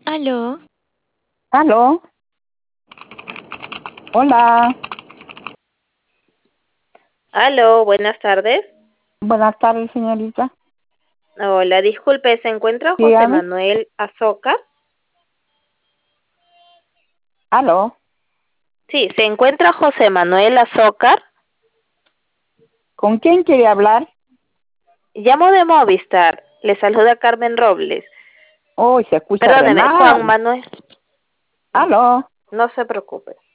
Aló, ¿Aló? Hola, Aló, buenas tardes. buenas tardes, señorita. Hola, disculpe, ¿se encuentra José Dígame. Manuel Azócar? ¿Aló? Sí, ¿se encuentra José Manuel Azócar? ¿Con quién quiere hablar? Llamo de Movistar. Le saluda Carmen Robles. Oh, se escucha re Perdóneme, Juan mal. Manuel. ¿Aló? No se preocupe.